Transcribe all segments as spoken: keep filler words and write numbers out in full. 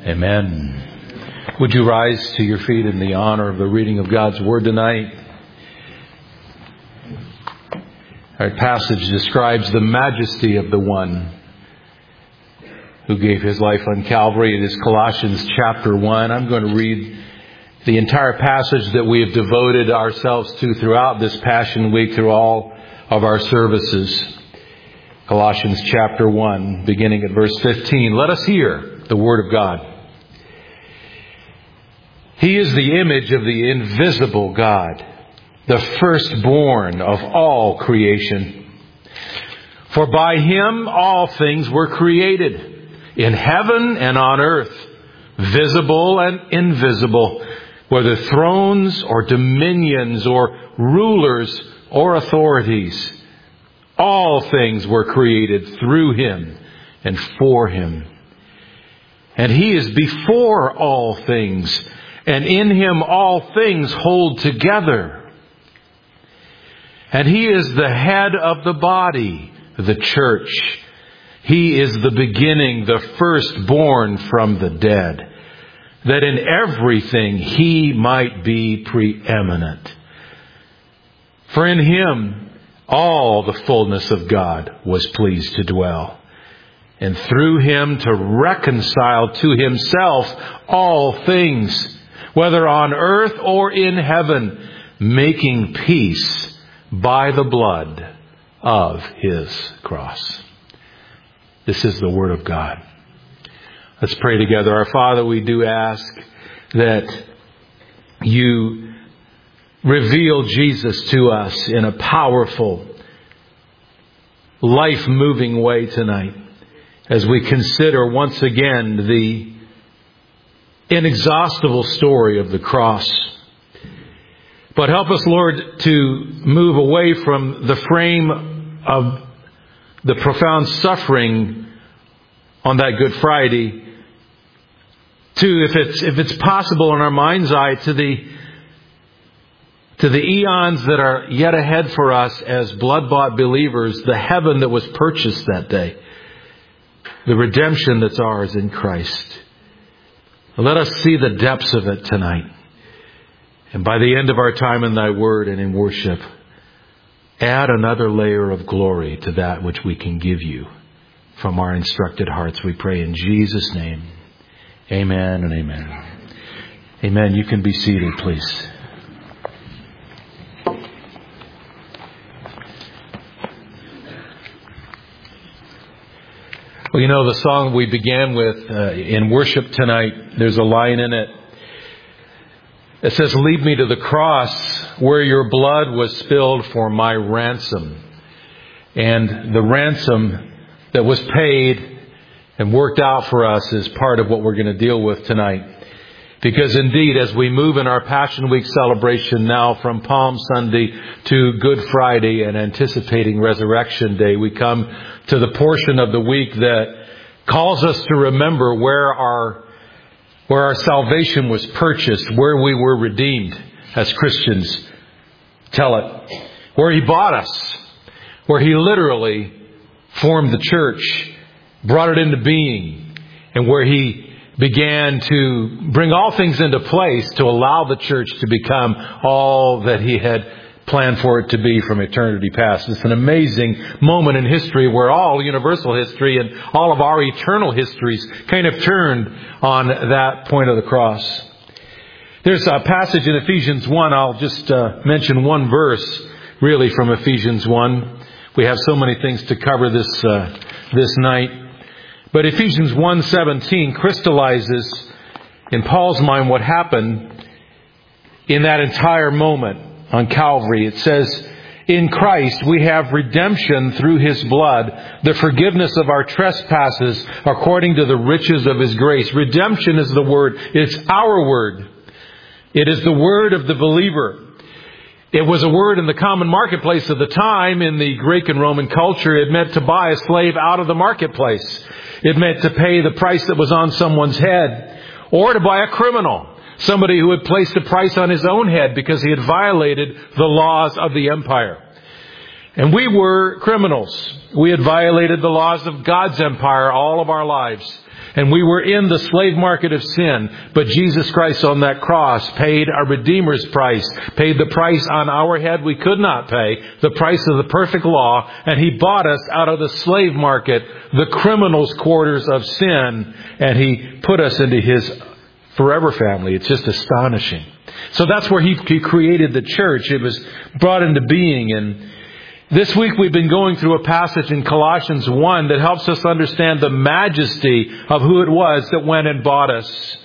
Amen. Would you rise to your feet in the honor of the reading of God's Word tonight? Our passage describes the majesty of the one who gave his life on Calvary. It is Colossians chapter one. I'm going to read the entire passage that we have devoted ourselves to throughout this Passion Week, through all of our services. Colossians chapter one, beginning at verse fifteen. Let us hear the Word of God. He is the image of the invisible God, the firstborn of all creation. For by Him all things were created, in heaven and on earth, visible and invisible, whether thrones or dominions or rulers or authorities. All things were created through Him and for Him. And He is before all things, and in Him all things hold together. And He is the head of the body, the church. He is the beginning, the firstborn from the dead, that in everything He might be preeminent. For in Him all the fullness of God was pleased to dwell, and through Him to reconcile to Himself all things, whether on earth or in heaven, making peace by the blood of His cross. This is the Word of God. Let's pray together. Our Father, we do ask that You reveal Jesus to us in a powerful, life-moving way tonight as we consider once again the inexhaustible story of the cross. But help us, Lord, to move away from the frame of the profound suffering on that Good Friday to, if it's if it's possible in our mind's eye, to the to the eons that are yet ahead for us as blood-bought believers, the heaven that was purchased that day, the redemption that's ours in Christ. Let us see the depths of it tonight. And by the end of our time in Thy Word and in worship, add another layer of glory to that which we can give You from our instructed hearts. We pray in Jesus' name. Amen and amen. Amen. You can be seated, please. Well, you know, the song we began with uh, in worship tonight, there's a line in it. It says, "Lead me to the cross where Your blood was spilled for my ransom." And the ransom that was paid and worked out for us is part of what we're going to deal with tonight. Because indeed, as we move in our Passion Week celebration now from Palm Sunday to Good Friday and anticipating Resurrection Day, we come to the portion of the week that calls us to remember where our where our salvation was purchased, where we were redeemed, as Christians tell it, where He bought us, where He literally formed the church, brought it into being, and where He began to bring all things into place to allow the church to become all that He had planned for it to be from eternity past. It's an amazing moment in history where all universal history and all of our eternal histories kind of turned on that point of the cross. There's a passage in Ephesians one. I'll just uh, mention one verse really from Ephesians one. We have so many things to cover this uh, this night. But Ephesians one seventeen crystallizes in Paul's mind what happened in that entire moment on Calvary. It says, "In Christ we have redemption through His blood, the forgiveness of our trespasses according to the riches of His grace." Redemption is the word. It's our word. It is the word of the believer. It was a word in the common marketplace of the time. In the Greek and Roman culture, it meant to buy a slave out of the marketplace. It meant to pay the price that was on someone's head, or to buy a criminal, somebody who had placed a price on his own head because he had violated the laws of the empire. And we were criminals. We had violated the laws of God's empire all of our lives. And we were in the slave market of sin. But Jesus Christ on that cross paid our Redeemer's price, paid the price on our head we could not pay, the price of the perfect law. And He bought us out of the slave market, the criminal's quarters of sin. And He put us into His forever family. It's just astonishing. So that's where He, he created the church. It was brought into being. And this week we've been going through a passage in Colossians one that helps us understand the majesty of who it was that went and bought us.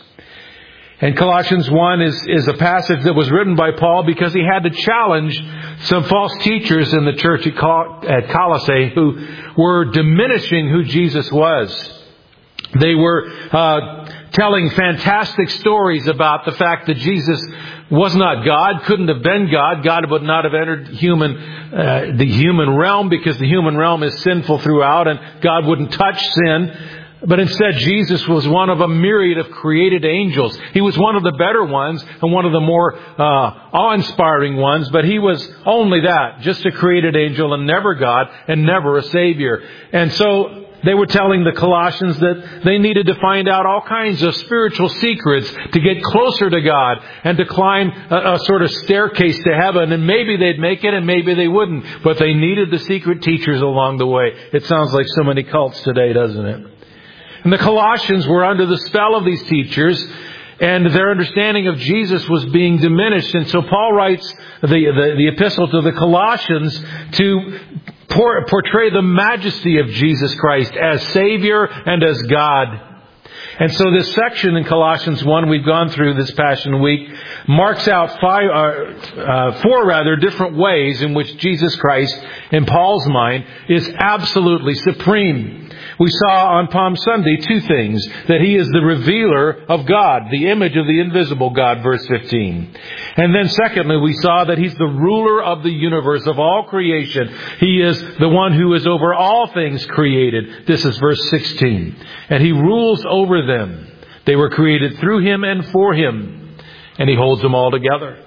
And Colossians one is, is a passage that was written by Paul because he had to challenge some false teachers in the church at Colossae who were diminishing who Jesus was. They were uh, telling fantastic stories about the fact that Jesus was not God, couldn't have been God. God would not have entered human, uh, the human realm because the human realm is sinful throughout, and God wouldn't touch sin. But instead, Jesus was one of a myriad of created angels. He was one of the better ones and one of the more uh, awe-inspiring ones. But He was only that, just a created angel and never God and never a Savior. And so they were telling the Colossians that they needed to find out all kinds of spiritual secrets to get closer to God and to climb a, a sort of staircase to heaven. And maybe they'd make it and maybe they wouldn't. But they needed the secret teachers along the way. It sounds like so many cults today, doesn't it? And the Colossians were under the spell of these teachers, and their understanding of Jesus was being diminished. And so Paul writes the, the, the epistle to the Colossians to por- portray the majesty of Jesus Christ as Savior and as God. And so this section in Colossians one we've gone through this Passion Week marks out five, uh, uh, four rather different ways in which Jesus Christ, in Paul's mind, is absolutely supreme. We saw on Palm Sunday two things. That He is the revealer of God, the image of the invisible God, verse fifteen. And then secondly, we saw that He's the ruler of the universe, of all creation. He is the one who is over all things created. This is verse sixteen. And He rules over them. They were created through Him and for Him. And He holds them all together.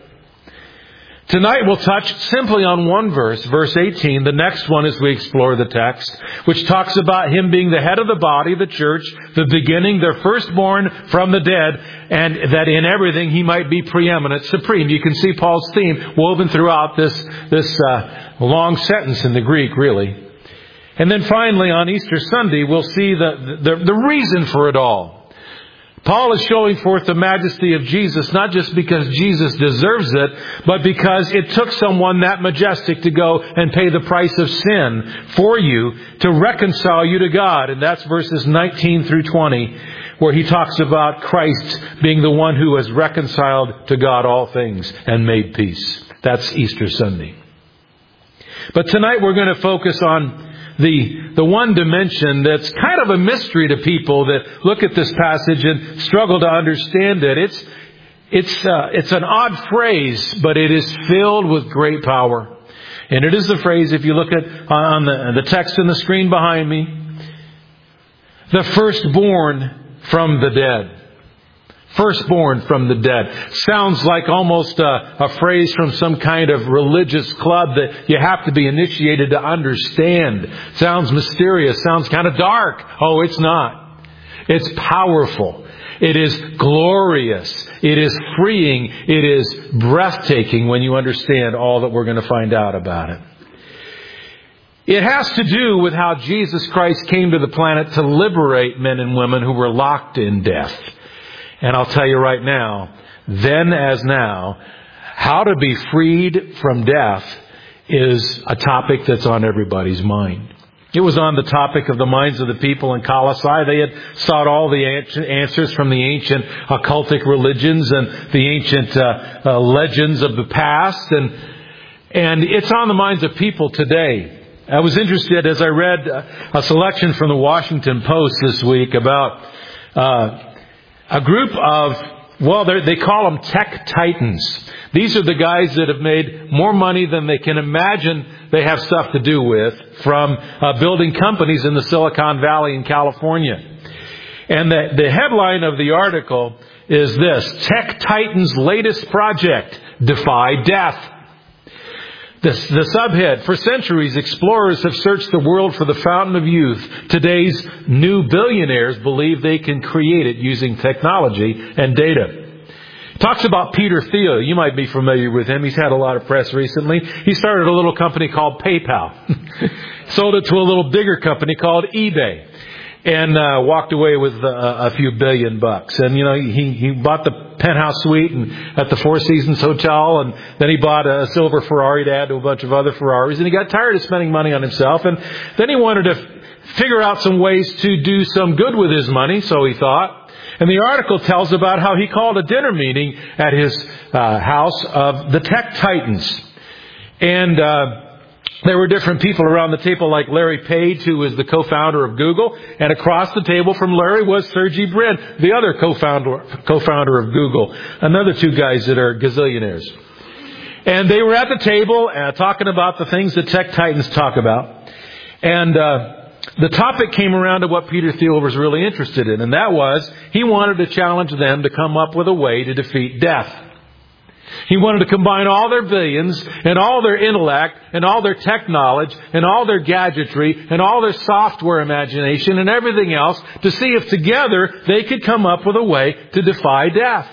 Tonight we'll touch simply on one verse, verse eighteen, the next one as we explore the text, which talks about Him being the head of the body, the church, the beginning, their firstborn from the dead, and that in everything He might be preeminent, supreme. You can see Paul's theme woven throughout this, this uh, long sentence in the Greek, really. And then finally on Easter Sunday, we'll see the, the, the reason for it all. Paul is showing forth the majesty of Jesus, not just because Jesus deserves it, but because it took someone that majestic to go and pay the price of sin for you to reconcile you to God. And that's verses nineteen through twenty, where he talks about Christ being the one who has reconciled to God all things and made peace. That's Easter Sunday. But tonight we're going to focus on The the one dimension that's kind of a mystery to people that look at this passage and struggle to understand it. It's it's uh, it's an odd phrase, but it is filled with great power. And it is the phrase, if you look at on the, the text on the screen behind me, the firstborn from the dead. Firstborn from the dead. Sounds like almost a, a phrase from some kind of religious club that you have to be initiated to understand. Sounds mysterious. Sounds kind of dark. Oh, it's not. It's powerful. It is glorious. It is freeing. It is breathtaking when you understand all that we're going to find out about it. It has to do with how Jesus Christ came to the planet to liberate men and women who were locked in death. And I'll tell you right now, then as now, how to be freed from death is a topic that's on everybody's mind. It was on the topic of the minds of the people in Colossae. They had sought all the answers from the ancient occultic religions and the ancient uh, uh, legends of the past. And, and it's on the minds of people today. I was interested as I read a selection from the Washington Post this week about Uh, a group of, well, they call them tech titans. These are the guys that have made more money than they can imagine they have stuff to do with from uh, building companies in the Silicon Valley in California. And the, the headline of the article is this: Tech Titans' latest project, defy death. The, the subhead, for centuries, explorers have searched the world for the fountain of youth. Today's new billionaires believe they can create it using technology and data. Talks about Peter Thiel. You might be familiar with him. He's had a lot of press recently. He started a little company called PayPal. Sold it to a little bigger company called eBay. And uh, walked away with uh, a few billion bucks. And, you know, he, he bought the penthouse suite and at the Four Seasons Hotel. And then he bought a silver Ferrari to add to a bunch of other Ferraris. And he got tired of spending money on himself. And then he wanted to figure out some ways to do some good with his money, so he thought. And the article tells about how he called a dinner meeting at his uh, house of the tech titans. And uh there were different people around the table like Larry Page, who was the co-founder of Google. And across the table from Larry was Sergey Brin, the other co-founder, co-founder of Google. Another two guys that are gazillionaires. And they were at the table uh, talking about the things that tech titans talk about. And uh, the topic came around to what Peter Thiel was really interested in. And that was, he wanted to challenge them to come up with a way to defeat death. He wanted to combine all their billions and all their intellect and all their tech knowledge and all their gadgetry and all their software imagination and everything else to see if together they could come up with a way to defy death.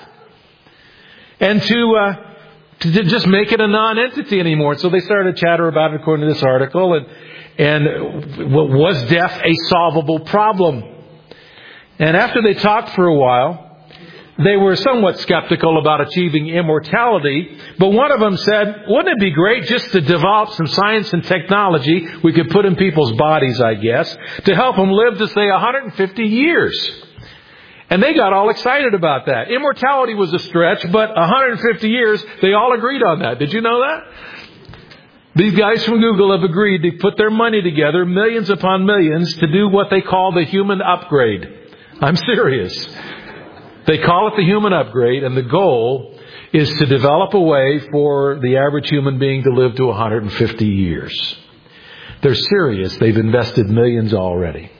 And to, uh, to just make it a non-entity anymore. So they started to chatter about it according to this article. And, and was death a solvable problem? And after they talked for a while, they were somewhat skeptical about achieving immortality, but one of them said, wouldn't it be great just to develop some science and technology we could put in people's bodies, I guess, to help them live to, say, one hundred fifty years? And they got all excited about that. Immortality was a stretch, but one hundred fifty years, they all agreed on that. Did you know that? These guys from Google have agreed to put their money together, millions upon millions, to do what they call the human upgrade. I'm serious. They call it the human upgrade, and the goal is to develop a way for the average human being to live to one hundred fifty years. They're serious. They've invested millions already.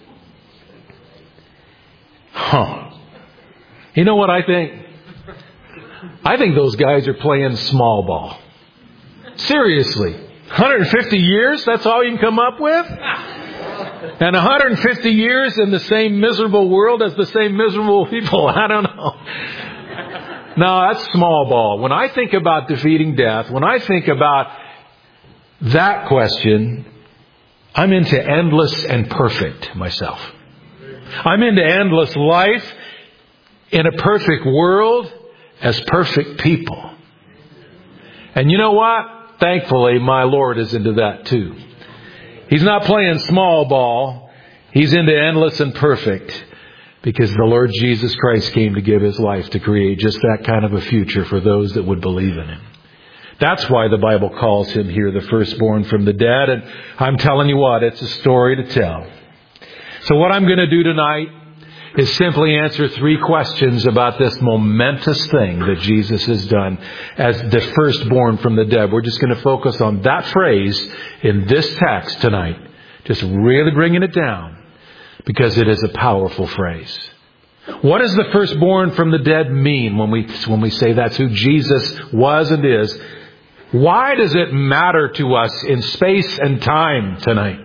Huh. You know what I think? I think those guys are playing small ball. Seriously. one hundred fifty years? That's all you can come up with? And one hundred fifty years in the same miserable world as the same miserable people. I don't know. No, that's small ball. When I think about defeating death, when I think about that question, I'm into endless and perfect myself. I'm into endless life in a perfect world as perfect people. And you know what? Thankfully, my Lord is into that too. He's not playing small ball. He's into endless and perfect because the Lord Jesus Christ came to give His life to create just that kind of a future for those that would believe in Him. That's why the Bible calls Him here the firstborn from the dead. And I'm telling you what, it's a story to tell. So what I'm going to do tonight is simply answer three questions about this momentous thing that Jesus has done as the firstborn from the dead. We're just going to focus on that phrase in this text tonight. Just really bringing it down because it is a powerful phrase. What does the firstborn from the dead mean when we, when we say that's who Jesus was and is? Why does it matter to us in space and time tonight?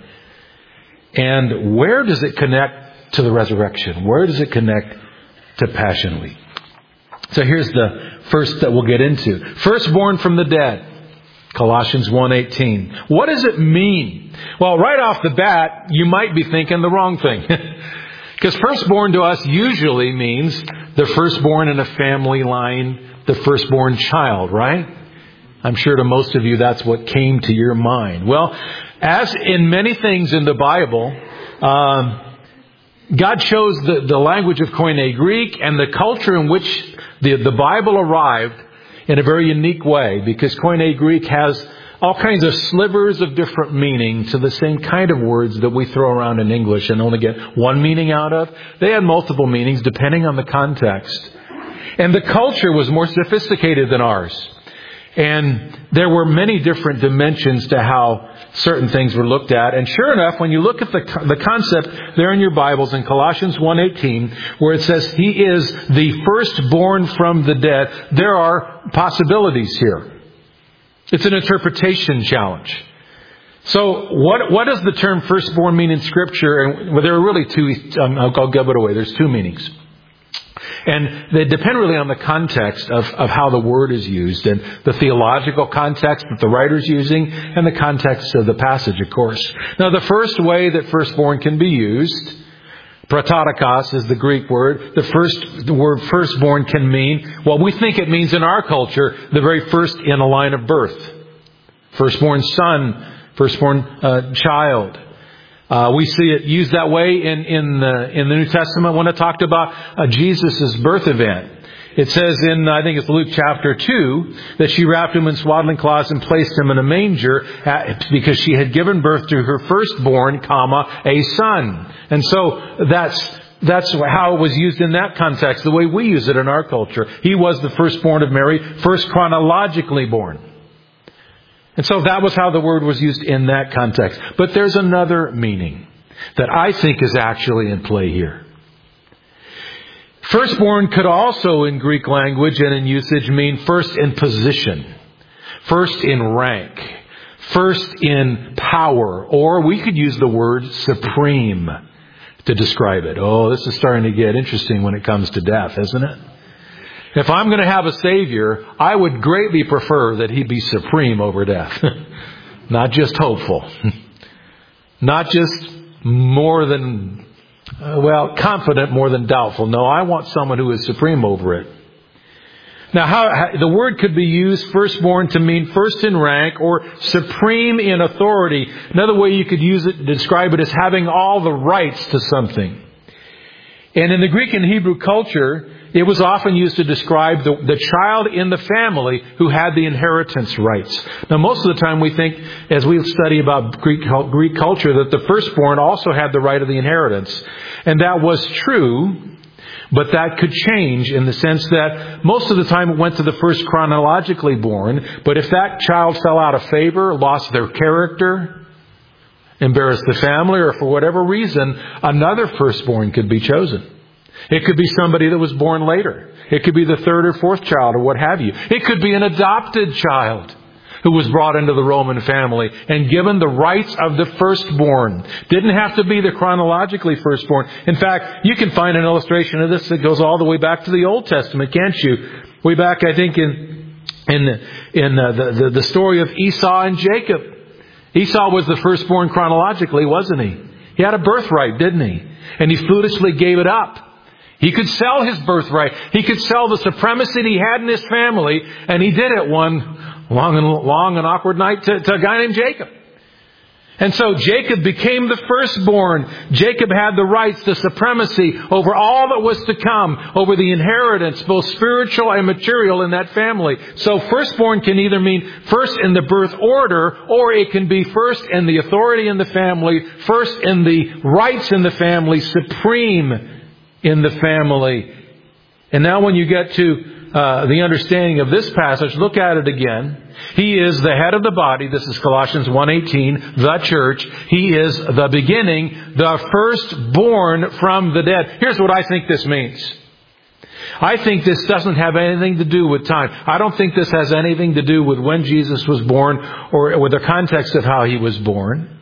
And where does it connect to the resurrection? Where does it connect to Passion Week? So here's the first that we'll get into. Firstborn from the dead. Colossians one eighteen. What does it mean? Well, right off the bat, you might be thinking the wrong thing. Because firstborn to us usually means the firstborn in a family line, the firstborn child, right? I'm sure to most of you that's what came to your mind. Well, as in many things in the Bible, um, God chose the, the language of Koine Greek and the culture in which the, the Bible arrived in a very unique way, because Koine Greek has all kinds of slivers of different meaning to the same kind of words that we throw around in English and only get one meaning out of. They had multiple meanings depending on the context. And the culture was more sophisticated than ours. And there were many different dimensions to how certain things were looked at. And sure enough, when you look at the the concept there in your Bibles in Colossians one eighteen, where it says He is the firstborn from the dead, there are possibilities here. It's an interpretation challenge. So what what does the term firstborn mean in Scripture? And well, there are really two, um, I'll, I'll give it away. There's two meanings. And they depend really on the context of, of how the word is used, and the theological context that the writer's using, and the context of the passage, of course. Now, the first way that firstborn can be used, prototokos is the Greek word. The first the word firstborn can mean, well, we think it means in our culture, the very first in a line of birth. Firstborn son, firstborn uh, child. Uh, we see it used that way in in the, in the New Testament when it talked about uh, Jesus' birth event. It says in, I think it's Luke chapter two, that she wrapped him in swaddling cloths and placed him in a manger at, because she had given birth to her firstborn, comma, a son. And so that's that's how it was used in that context, the way we use it in our culture. He was the firstborn of Mary, first chronologically born. And so that was how the word was used in that context. But there's another meaning that I think is actually in play here. Firstborn could also, in Greek language and in usage, mean first in position, first in rank, first in power, or we could use the word supreme to describe it. Oh, this is starting to get interesting when it comes to death, isn't it? If I'm going to have a Savior, I would greatly prefer that He be supreme over death. Not just hopeful. Not just more than, uh, well, confident more than doubtful. No, I want someone who is supreme over it. Now, how, how the word could be used, firstborn, to mean first in rank or supreme in authority. Another way you could use it to describe it is having all the rights to something. And in the Greek and Hebrew culture, it was often used to describe the, the child in the family who had the inheritance rights. Now, most of the time we think, as we study about Greek, Greek culture, that the firstborn also had the right of the inheritance. And that was true, but that could change in the sense that most of the time it went to the first chronologically born. But if that child fell out of favor, lost their character, embarrassed the family, or for whatever reason, another firstborn could be chosen. It could be somebody that was born later. It could be the third or fourth child or what have you. It could be an adopted child who was brought into the Roman family and given the rights of the firstborn. Didn't have to be the chronologically firstborn. In fact, you can find an illustration of this that goes all the way back to the Old Testament, can't you? Way back, I think, in in in uh, the, the the story of Esau and Jacob. Esau was the firstborn chronologically, wasn't he? He had a birthright, didn't he? And he foolishly gave it up. He could sell his birthright. He could sell the supremacy that he had in his family. And he did it one long and long and awkward night to, to a guy named Jacob. And so Jacob became the firstborn. Jacob had the rights, the supremacy over all that was to come, over the inheritance, both spiritual and material in that family. So firstborn can either mean first in the birth order, or it can be first in the authority in the family, first in the rights in the family, supreme in the family. And now when you get to uh, the understanding of this passage, look at it again. He is the head of the body. This is Colossians one eighteen, the church. He is the beginning, the firstborn from the dead. Here's what I think this means. I think this doesn't have anything to do with time. I don't think this has anything to do with when Jesus was born, or with the context of how He was born,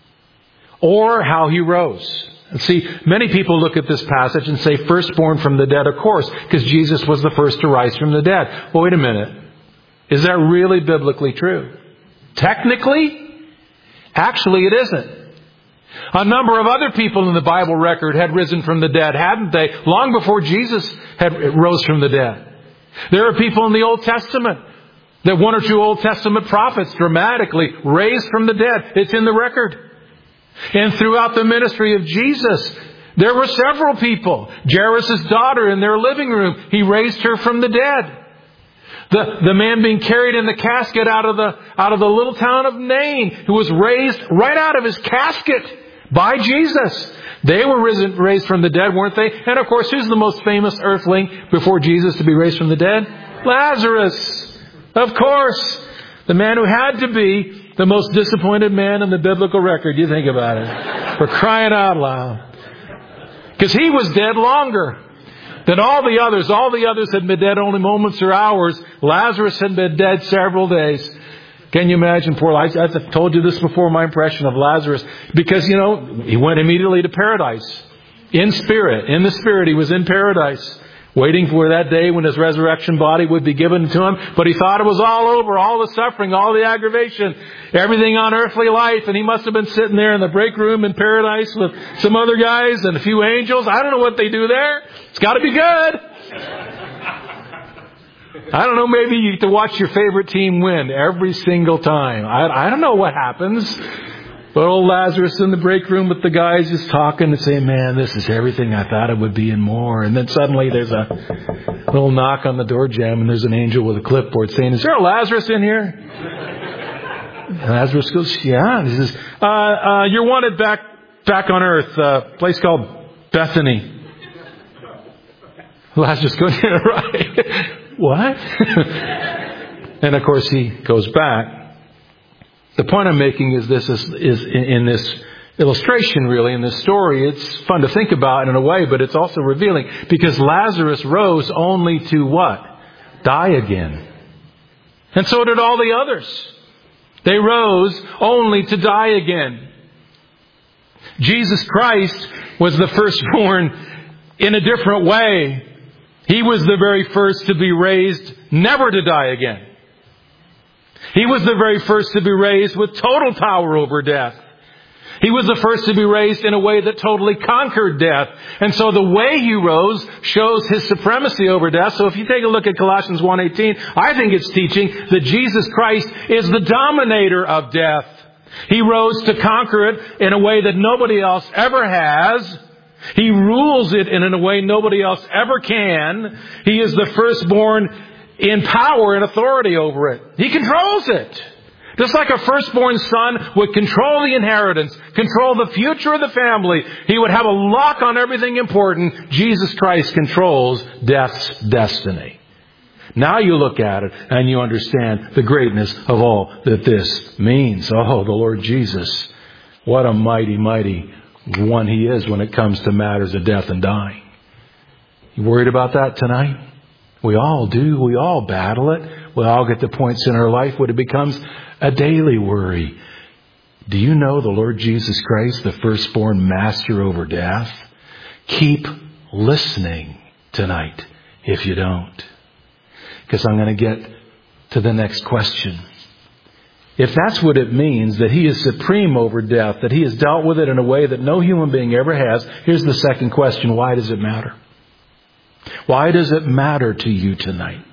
or how He rose. See, many people look at this passage and say firstborn from the dead, of course, because Jesus was the first to rise from the dead. Well, wait a minute. Is that really biblically true? Technically? Actually, it isn't. A number of other people in the Bible record had risen from the dead, hadn't they? Long before Jesus had rose from the dead. There are people in the Old Testament that one or two Old Testament prophets dramatically raised from the dead. It's in the record. And throughout the ministry of Jesus, there were several people. Jairus' daughter in their living room, He raised her from the dead. The, the man being carried in the casket out of the, out of the little town of Nain, who was raised right out of his casket by Jesus. They were risen, raised from the dead, weren't they? And of course, who's the most famous earthling before Jesus to be raised from the dead? Lazarus. Of course. The man who had to be the most disappointed man in the biblical record. You think about it. For crying out loud. Because he was dead longer than all the others. All the others had been dead only moments or hours. Lazarus had been dead several days. Can you imagine poor Lazarus? I've told you this before, my impression of Lazarus. Because, you know, he went immediately to paradise. In spirit. In the spirit, he was in paradise. Waiting for that day when his resurrection body would be given to him. But he thought it was all over. All the suffering, all the aggravation, everything on earthly life. And he must have been sitting there in the break room in paradise with some other guys and a few angels. I don't know what they do there. It's got to be good. I don't know, maybe you get to watch your favorite team win every single time. I, I don't know what happens. But old Lazarus in the break room with the guys just talking and saying, man, this is everything I thought it would be and more. And then suddenly there's a little knock on the door jamb and there's an angel with a clipboard saying, is there a Lazarus in here? And Lazarus goes, yeah. And he says, uh, uh, you're wanted back, back on earth, a uh, place called Bethany. Lazarus goes, yeah, right. What? And of course he goes back. The point I'm making is this is, is in, in this illustration, really, in this story. It's fun to think about in a way, but it's also revealing. Because Lazarus rose only to what? Die again. And so did all the others. They rose only to die again. Jesus Christ was the firstborn in a different way. He was the very first to be raised never to die again. He was the very first to be raised with total power over death. He was the first to be raised in a way that totally conquered death. And so the way he rose shows his supremacy over death. So if you take a look at Colossians one eighteen, I think it's teaching that Jesus Christ is the dominator of death. He rose to conquer it in a way that nobody else ever has. He rules it in a way nobody else ever can. He is the firstborn in power and authority over it. He controls it. Just like a firstborn son would control the inheritance, control the future of the family. He would have a lock on everything important. Jesus Christ controls death's destiny. Now you look at it and you understand the greatness of all that this means. Oh, the Lord Jesus. What a mighty, mighty one He is when it comes to matters of death and dying. You worried about that tonight? We all do. We all battle it. We all get to points in our life when it becomes a daily worry. Do you know the Lord Jesus Christ, the firstborn master over death? Keep listening tonight if you don't. Because I'm going to get to the next question. If that's what it means, that He is supreme over death, that He has dealt with it in a way that no human being ever has, here's the second question. Why does it matter? Why does it matter to you tonight?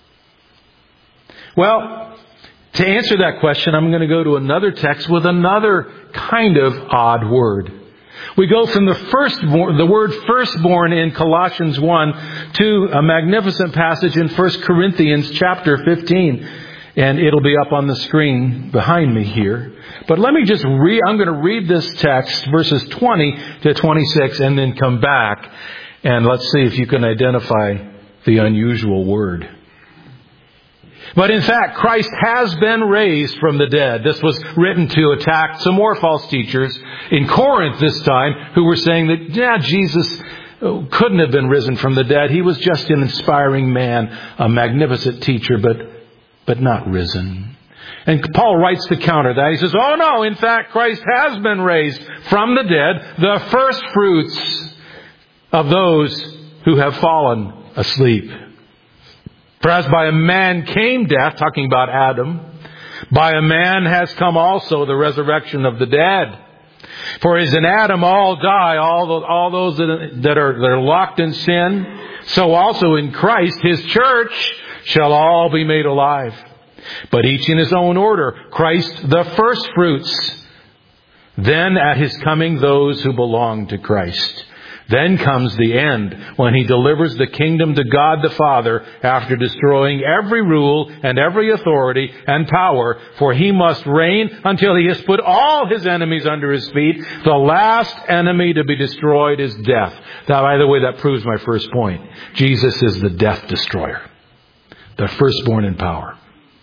Well, to answer that question, I'm going to go to another text with another kind of odd word. We go from the firstborn, the word firstborn in Colossians one to a magnificent passage in First Corinthians chapter fifteen. And it'll be up on the screen behind me here. But let me just read, I'm going to read this text, verses twenty to twenty-six, and then come back. And let's see if you can identify the unusual word. But in fact, Christ has been raised from the dead. This was written to attack some more false teachers in Corinth this time who were saying that, yeah, Jesus couldn't have been risen from the dead. He was just an inspiring man, a magnificent teacher, but but not risen. And Paul writes to counter that. He says, oh no, in fact, Christ has been raised from the dead, the first fruits of those who have fallen asleep. For as by a man came death, talking about Adam, by a man has come also the resurrection of the dead. For as in Adam all die, all those, all those that are, that are locked in sin, so also in Christ, His church, shall all be made alive. But each in his own order. Christ the first fruits. Then at His coming those who belong to Christ. Then comes the end, when He delivers the kingdom to God the Father after destroying every rule and every authority and power. For He must reign until He has put all His enemies under His feet. The last enemy to be destroyed is death. Now, by the way, that proves my first point. Jesus is the death destroyer. The firstborn in power.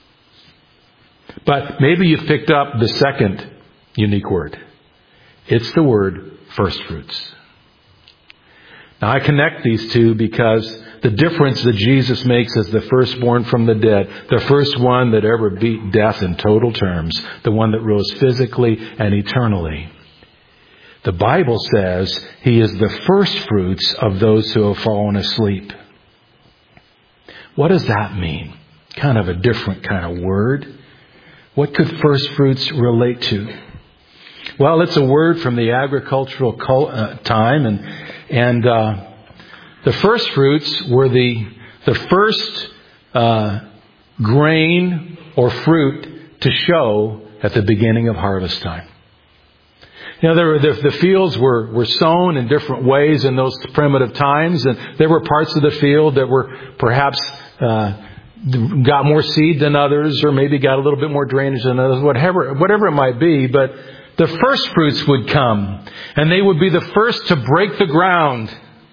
But maybe you've picked up the second unique word. It's the word first fruits. Now I connect these two because the difference that Jesus makes as the firstborn from the dead, the first one that ever beat death in total terms, the one that rose physically and eternally. The Bible says He is the first fruits of those who have fallen asleep. What does that mean? Kind of a different kind of word. What could first fruits relate to? Well, it's a word from the agricultural time, and and uh, the first fruits were the the first uh, grain or fruit to show at the beginning of harvest time. You know, there were, the, the fields were, were sown in different ways in those primitive times, and there were parts of the field that were perhaps uh, got more seed than others, or maybe got a little bit more drainage than others, whatever, whatever it might be. But the first fruits would come, and they would be the first to break the ground.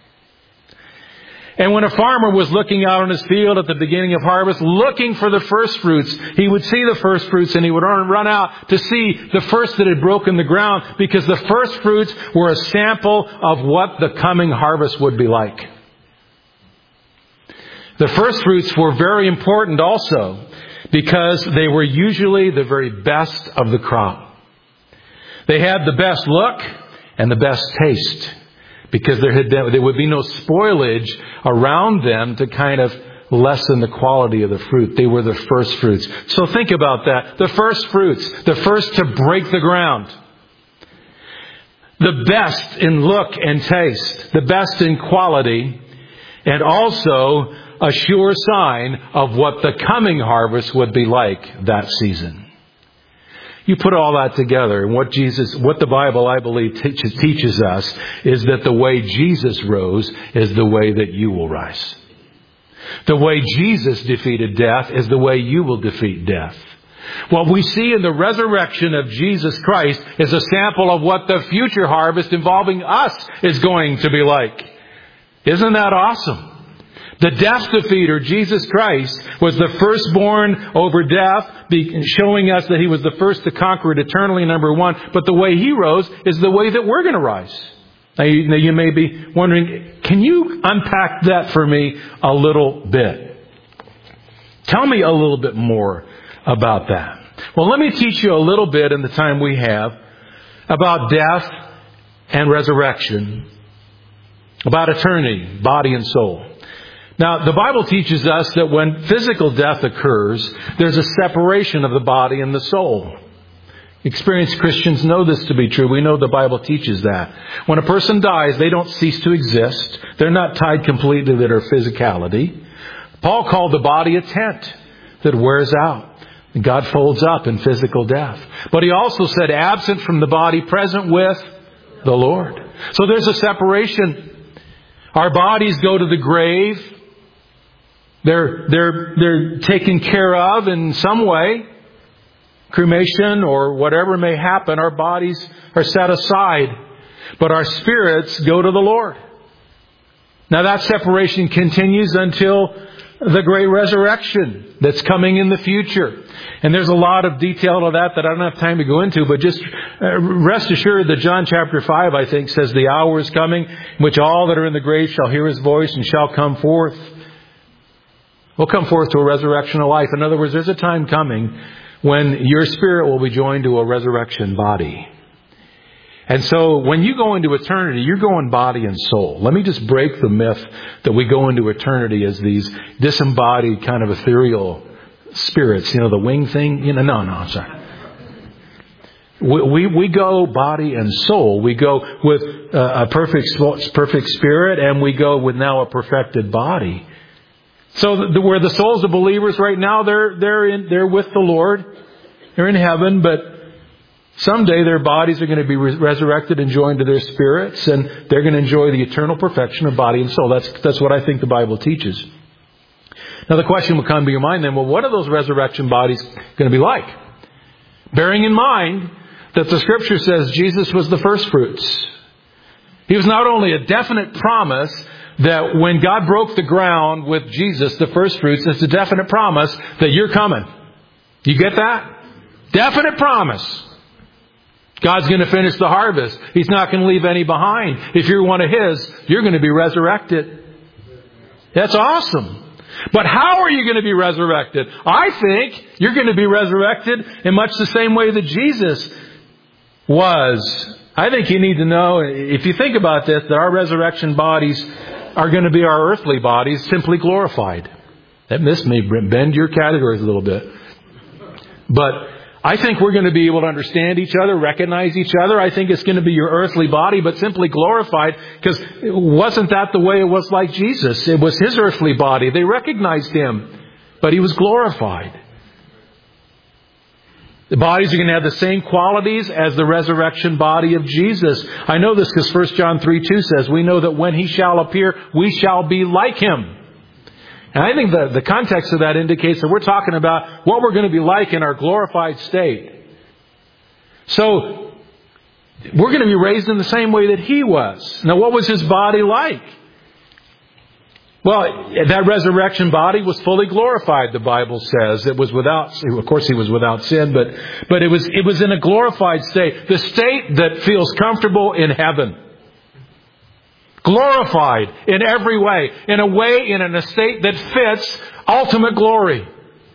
And when a farmer was looking out on his field at the beginning of harvest, looking for the first fruits, he would see the first fruits and he would run out to see the first that had broken the ground, because the first fruits were a sample of what the coming harvest would be like. The first fruits were very important also because they were usually the very best of the crop. They had the best look and the best taste, because there had been, there would be no spoilage around them to kind of lessen the quality of the fruit. They were the first fruits. So think about that. The first fruits, the first to break the ground. The best in look and taste, the best in quality, and also a sure sign of what the coming harvest would be like that season. You put all that together, and what Jesus, what the Bible, I believe, teaches, teaches us is that the way Jesus rose is the way that you will rise. The way Jesus defeated death is the way you will defeat death. What we see in the resurrection of Jesus Christ is a sample of what the future harvest involving us is going to be like. Isn't that awesome? The death defeater, Jesus Christ, was the firstborn over death, showing us that He was the first to conquer it eternally, number one. But the way He rose is the way that we're going to rise. Now you, now you may be wondering, can you unpack that for me a little bit? Tell me a little bit more about that. Well, let me teach you a little bit in the time we have about death and resurrection, about eternity, body and soul. Now, the Bible teaches us that when physical death occurs, there's a separation of the body and the soul. Experienced Christians know this to be true. We know the Bible teaches that. When a person dies, they don't cease to exist. They're not tied completely to their physicality. Paul called the body a tent that wears out. God folds up in physical death. But he also said, absent from the body, present with the Lord. So there's a separation. Our bodies go to the grave. They're, they're, they're taken care of in some way. Cremation or whatever may happen, our bodies are set aside. But our spirits go to the Lord. Now that separation continues until the great resurrection that's coming in the future. And there's a lot of detail to that that I don't have time to go into, but just rest assured that John chapter five, I think, says the hour is coming in which all that are in the grave shall hear His voice and shall come forth. We'll come forth to a resurrection of life. In other words, there's a time coming when your spirit will be joined to a resurrection body. And so when you go into eternity, you're going body and soul. Let me just break the myth that we go into eternity as these disembodied kind of ethereal spirits. You know, the wing thing? You know, no, no, I'm sorry. We, we, we go body and soul. We go with a perfect, perfect spirit, and we go with now a perfected body. So the, where the souls of believers right now, they're they're in they're with the Lord, they're in heaven, but someday their bodies are going to be res- resurrected and joined to their spirits, and they're going to enjoy the eternal perfection of body and soul. That's that's what I think the Bible teaches. Now the question will come to your mind then: well, what are those resurrection bodies going to be like? Bearing in mind that the Scripture says Jesus was the first fruits. He was not only a definite promise that when God broke the ground with Jesus, the first fruits, it's a definite promise that you're coming. You get that? Definite promise. God's going to finish the harvest. He's not going to leave any behind. If you're one of His, you're going to be resurrected. That's awesome. But how are you going to be resurrected? I think you're going to be resurrected in much the same way that Jesus was. I think you need to know, if you think about this, that our resurrection bodies are going to be our earthly bodies simply glorified. That this may bend your categories a little bit. But I think we're going to be able to understand each other, recognize each other. I think it's going to be your earthly body, but simply glorified, because wasn't that the way it was like Jesus? It was His earthly body. They recognized Him, but He was glorified. The bodies are going to have the same qualities as the resurrection body of Jesus. I know this because First John three two says, we know that when He shall appear, we shall be like Him. And I think the, the context of that indicates that we're talking about what we're going to be like in our glorified state. So, we're going to be raised in the same way that He was. Now, what was His body like? Well, that resurrection body was fully glorified, the Bible says. It was without, of course He was without sin, but, but it was, it was in a glorified state. The state that feels comfortable in heaven. Glorified in every way. In a way, in an estate that fits ultimate glory.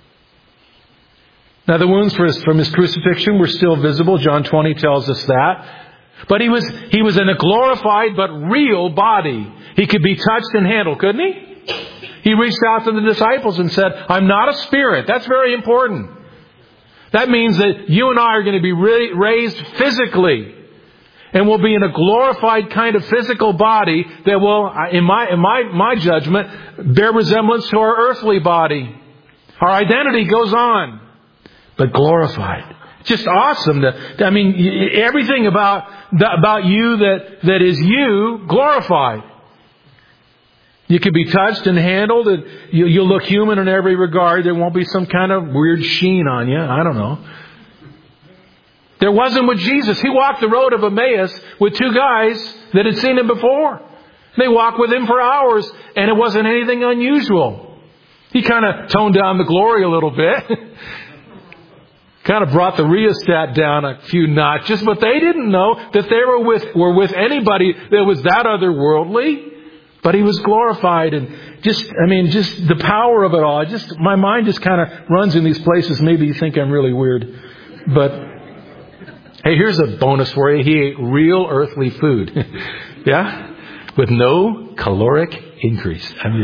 Now the wounds from His crucifixion were still visible. John twenty tells us that. But He was, He was in a glorified but real body. He could be touched and handled, couldn't He? He reached out to the disciples and said, I'm not a spirit. That's very important. That means that you and I are going to be raised physically. And we'll be in a glorified kind of physical body that will, in my in my my judgment, bear resemblance to our earthly body. Our identity goes on, but glorified. Just awesome. To, I mean, everything about about you that that is you glorified. You can be touched and handled, and you, you'll look human in every regard. There won't be some kind of weird sheen on you. I don't know. There wasn't with Jesus. He walked the road of Emmaus with two guys that had seen Him before. They walked with Him for hours, and it wasn't anything unusual. He kind of toned down the glory a little bit. Kind of brought the rheostat down a few notches, but they didn't know that they were with, were with anybody that was that otherworldly. But He was glorified, and just, I mean, just the power of it all. Just, my mind just kind of runs in these places. Maybe you think I'm really weird, but hey, here's a bonus for you. He ate real earthly food. Yeah? With no caloric increase. I mean,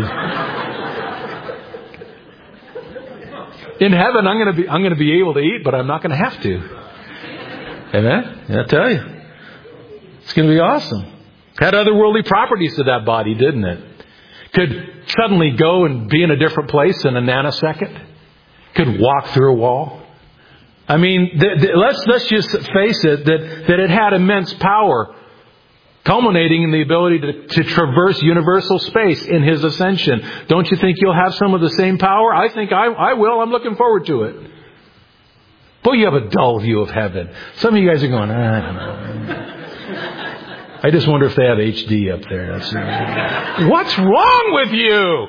in heaven, I'm going to be, I'm going to be able to eat, but I'm not going to have to. Amen? I tell you. It's going to be awesome. Had otherworldly properties to that body, didn't it? Could suddenly go and be in a different place in a nanosecond. Could walk through a wall. I mean, th- th- let's let's just face it, that, that it had immense power, culminating in the ability to, to traverse universal space in His ascension. Don't you think you'll have some of the same power? I think I, I will. I'm looking forward to it. Boy, you have a dull view of heaven. Some of you guys are going, I don't know. I just wonder if they have H D up there. That's, uh, what's wrong with you?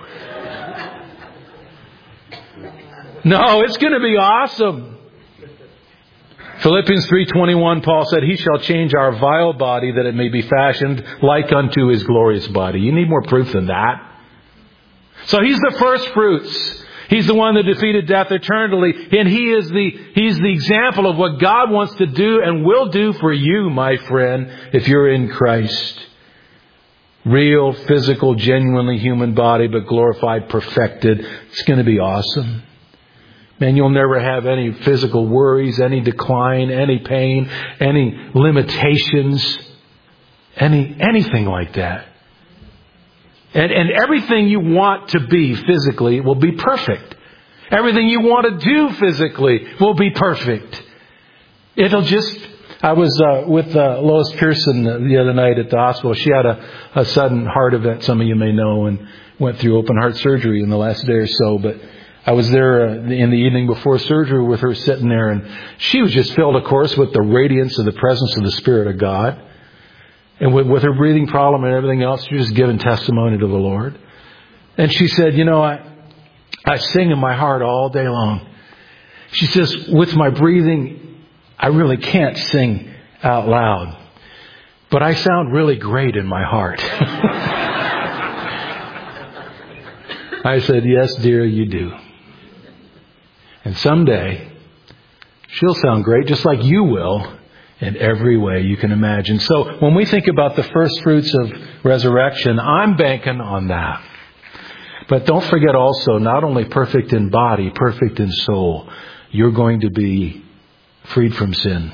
No, it's going to be awesome. Philippians three twenty-one, Paul said, He shall change our vile body that it may be fashioned like unto His glorious body. You need more proof than that. So He's the first fruits. He's the one that defeated death eternally. And He is the, He's the example of what God wants to do and will do for you, my friend, if you're in Christ. Real, physical, genuinely human body, but glorified, perfected. It's going to be awesome. Man, you'll never have any physical worries, any decline, any pain, any limitations, any anything like that. And, and everything you want to be physically will be perfect. Everything you want to do physically will be perfect. It'll just... I was uh, with uh, Lois Pearson the other night at the hospital. She had a, a sudden heart event, some of you may know, and went through open heart surgery in the last day or so. But I was there uh, in the evening before surgery with her sitting there, and she was just filled, of course, with the radiance of the presence of the Spirit of God. And with, with her breathing problem and everything else, she was just giving testimony to the Lord. And she said, you know, I, I sing in my heart all day long. She says, with my breathing, I really can't sing out loud, but I sound really great in my heart. I said, yes, dear, you do. And someday, she'll sound great, just like you will, in every way you can imagine. So when we think about the first fruits of resurrection, I'm banking on that. But don't forget also, not only perfect in body, perfect in soul, you're going to be freed from sin.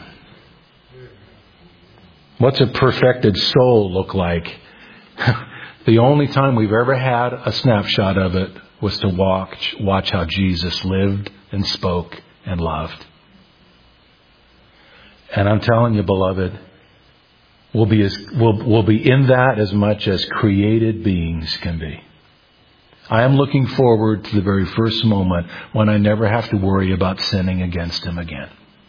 What's a perfected soul look like? The only time we've ever had a snapshot of it was to watch, watch how Jesus lived and spoke and loved. And I'm telling you, beloved, we'll be, as, we'll, we'll be in that as much as created beings can be. I am looking forward to the very first moment when I never have to worry about sinning against Him again.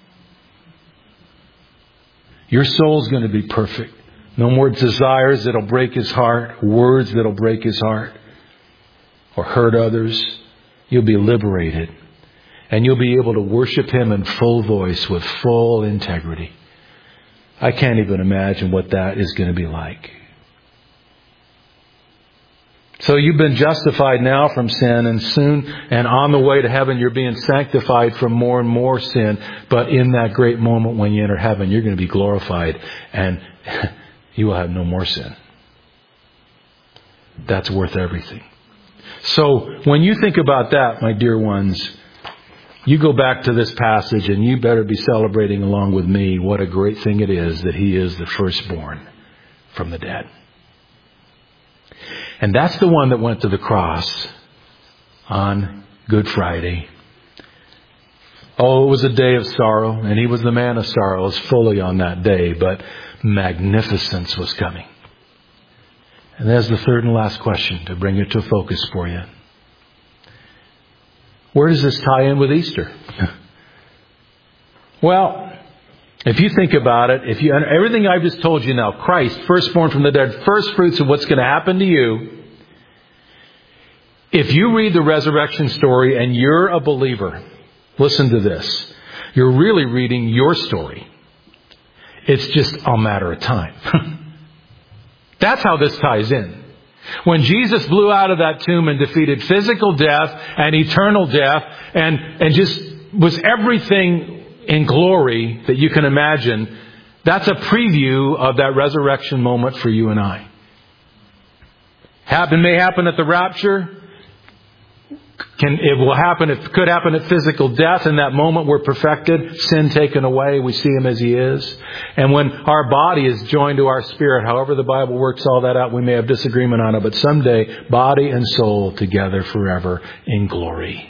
Your soul's going to be perfect. No more desires that'll break His heart, words that'll break His heart or hurt others. You'll be liberated. And you'll be able to worship Him in full voice with full integrity. I can't even imagine what that is going to be like. So you've been justified now from sin, and soon and on the way to heaven you're being sanctified from more and more sin. But in that great moment when you enter heaven, you're going to be glorified and you will have no more sin. That's worth everything. So when you think about that, my dear ones, you go back to this passage and you better be celebrating along with me what a great thing it is that He is the firstborn from the dead. And that's the one that went to the cross on Good Friday. Oh, it was a day of sorrow, and He was the man of sorrows fully on that day, but magnificence was coming. And there's the third and last question to bring it to focus for you. Where does this tie in with Easter? Well, if you think about it, if you everything I've just told you now, Christ, firstborn from the dead, first fruits of what's going to happen to you. If you read the resurrection story and you're a believer, listen to this. You're really reading your story. It's just a matter of time. That's how this ties in. When Jesus blew out of that tomb and defeated physical death and eternal death and, and just was everything in glory that you can imagine, that's a preview of that resurrection moment for you and I. Happen may happen at the rapture. Can, it will happen, it could happen at physical death. In that moment we're perfected, sin taken away, we see Him as He is. And when our body is joined to our spirit, however the Bible works all that out, we may have disagreement on it, but someday body and soul together forever in glory.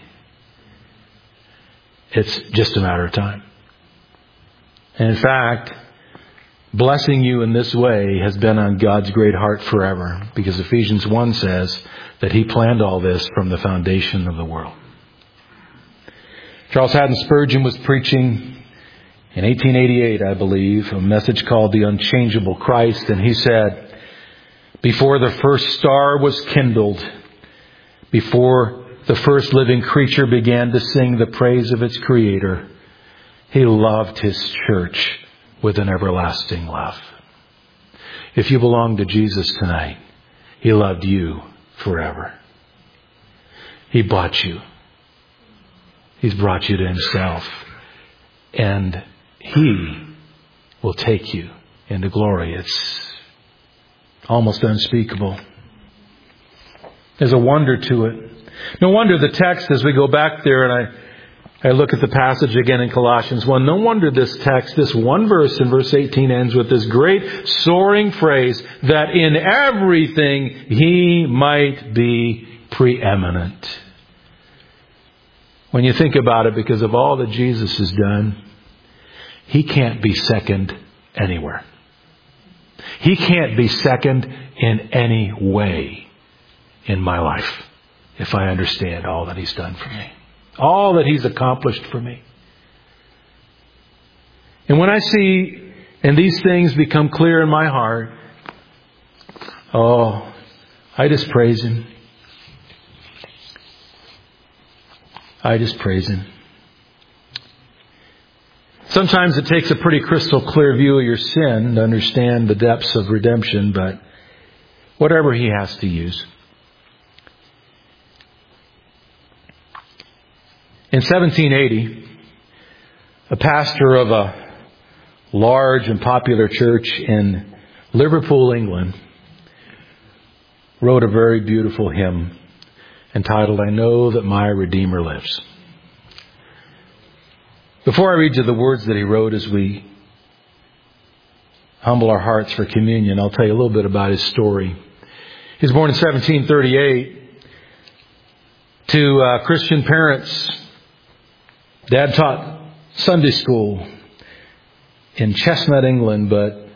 It's just a matter of time. And in fact, blessing you in this way has been on God's great heart forever, because Ephesians one says that He planned all this from the foundation of the world. Charles Haddon Spurgeon was preaching in eighteen eighty-eight, I believe, a message called The Unchangeable Christ, and he said, before the first star was kindled, before the first living creature began to sing the praise of its Creator, He loved His church with an everlasting love. If you belong to Jesus tonight, He loved you forever. He bought you. He's brought you to Himself. And He will take you into glory. It's almost unspeakable. There's a wonder to it. No wonder the text, as we go back there and I, I look at the passage again in Colossians one, no wonder this text, this one verse in verse eighteen ends with this great soaring phrase that in everything He might be preeminent. When you think about it, because of all that Jesus has done, He can't be second anywhere. He can't be second in any way in my life if I understand all that He's done for me. All that He's accomplished for me. And when I see and these things become clear in my heart, oh, I just praise Him. I just praise Him. Sometimes it takes a pretty crystal clear view of your sin to understand the depths of redemption, but whatever He has to use. In seventeen eighty, a pastor of a large and popular church in Liverpool, England, wrote a very beautiful hymn entitled, "I Know That My Redeemer Lives." Before I read you the words that he wrote as we humble our hearts for communion, I'll tell you a little bit about his story. He was born in seventeen thirty-eight to uh, Christian parents. Dad taught Sunday school in Chestnut, England, but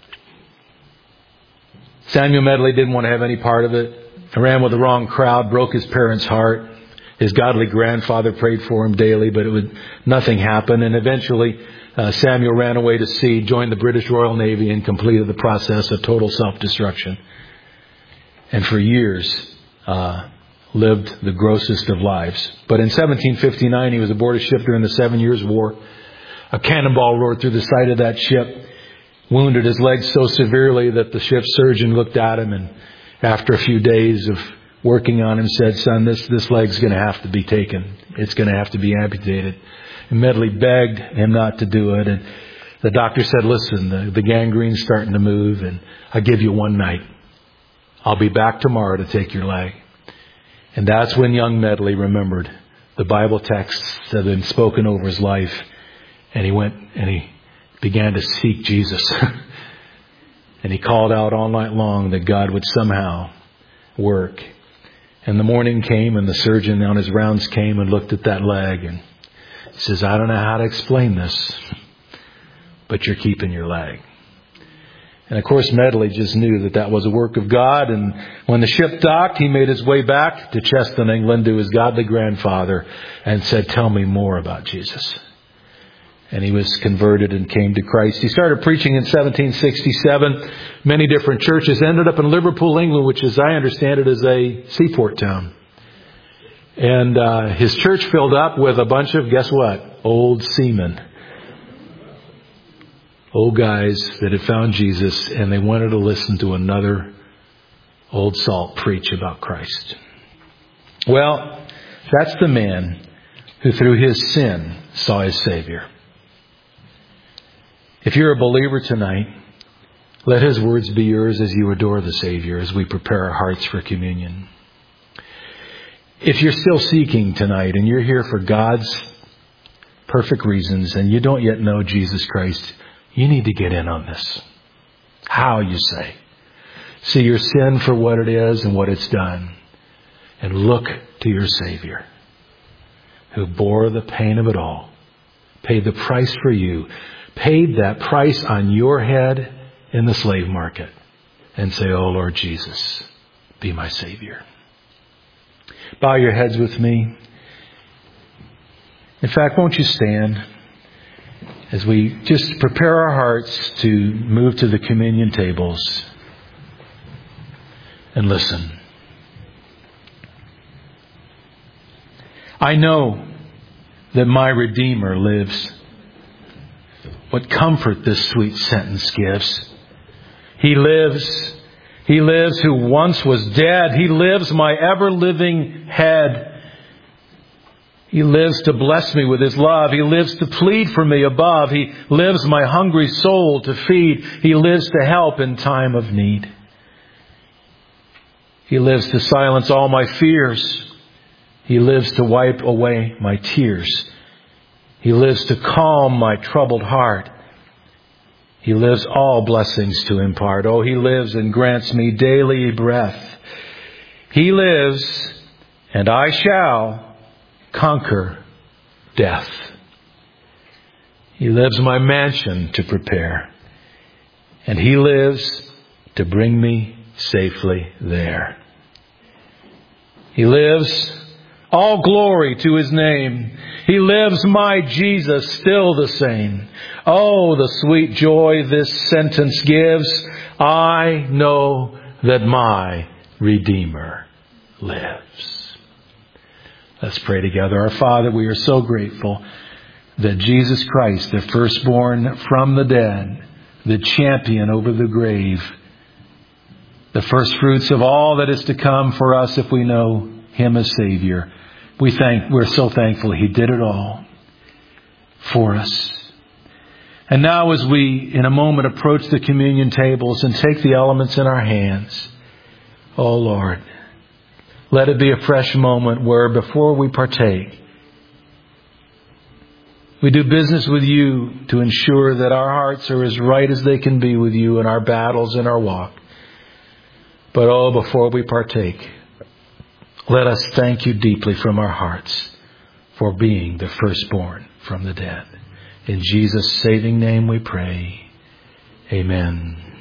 Samuel Medley didn't want to have any part of it. He ran with the wrong crowd, broke his parents' heart. His godly grandfather prayed for him daily, but it would, nothing happened. And eventually, uh, Samuel ran away to sea, joined the British Royal Navy, and completed the process of total self-destruction. And for years, uh, lived the grossest of lives. But in seventeen fifty-nine, he was aboard a ship during the Seven Years' War. A cannonball roared through the side of that ship, wounded his leg so severely that the ship's surgeon looked at him and after a few days of working on him said, "Son, this, this leg's going to have to be taken. It's going to have to be amputated." And Medley begged him not to do it. And the doctor said, "Listen, the, the gangrene's starting to move and I'll give you one night. I'll be back tomorrow to take your leg." And that's when young Medley remembered the Bible texts that had been spoken over his life. And he went and he began to seek Jesus. And he called out all night long that God would somehow work. And the morning came and the surgeon on his rounds came and looked at that leg and says, "I don't know how to explain this, but you're keeping your leg." And of course, Medley just knew that that was a work of God. And when the ship docked, he made his way back to Cheston, England, to his godly grandfather and said, "Tell me more about Jesus." And he was converted and came to Christ. He started preaching in seventeen sixty-seven. Many different churches. Ended up in Liverpool, England, which, as I understand it, is a seaport town. And uh, his church filled up with a bunch of, guess what? Old seamen. Old guys that had found Jesus, and they wanted to listen to another old salt preach about Christ. Well, that's the man who through his sin saw his Savior. If you're a believer tonight, let his words be yours as you adore the Savior as we prepare our hearts for communion. If you're still seeking tonight and you're here for God's perfect reasons and you don't yet know Jesus Christ, you need to get in on this. How, you say? See your sin for what it is and what it's done. And look to your Savior, who bore the pain of it all, paid the price for you, paid that price on your head in the slave market, and say, "Oh, Lord Jesus, be my Savior." Bow your heads with me. In fact, won't you stand as we just prepare our hearts to move to the communion tables and listen. I know that my Redeemer lives. What comfort this sweet sentence gives. He lives. He lives who once was dead. He lives, my ever-living head. He lives to bless me with His love. He lives to plead for me above. He lives my hungry soul to feed. He lives to help in time of need. He lives to silence all my fears. He lives to wipe away my tears. He lives to calm my troubled heart. He lives all blessings to impart. Oh, He lives and grants me daily breath. He lives, and I shall conquer death. He lives my mansion to prepare, and He lives to bring me safely there. He lives, all glory to His name. He lives, my Jesus, still the same. Oh, the sweet joy this sentence gives. I know that my Redeemer lives. Let's pray together. Our Father, we are so grateful that Jesus Christ, the firstborn from the dead, the champion over the grave, the first fruits of all that is to come for us if we know Him as Savior, We thank, we're so thankful He did it all for us. And now as we, in a moment, approach the communion tables and take the elements in our hands, oh Lord, let it be a fresh moment where before we partake, we do business with You to ensure that our hearts are as right as they can be with You in our battles and our walk. But oh, before we partake, let us thank You deeply from our hearts for being the firstborn from the dead. In Jesus' saving name we pray. Amen.